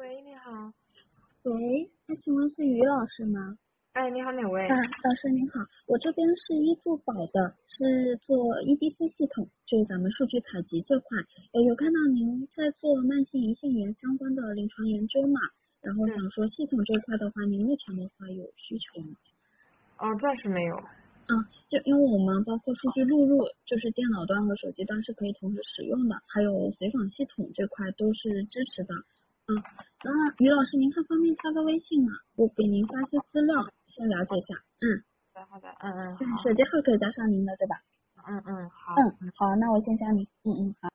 喂，你好。 喂，请问是于老师吗？ 哎，你好，哪位？ 老师您好，我这边是易付宝的，是做 EDC 系统，就是咱们数据采集这块，有看到您在做慢性胰腺炎相关的临床研究嘛？然后想说系统这块的话，您目前的话有需求吗？ 暂时没有。 就因为我们包括数据录入，就是电脑端和手机端是可以同时使用的，还有随访系统这块都是支持的。那于老师您看方便加个微信吗？我给您发些资料，先了解一下。 好的，好。 手机号可以加上您的对吧？ 好。 好，那我先加您。好。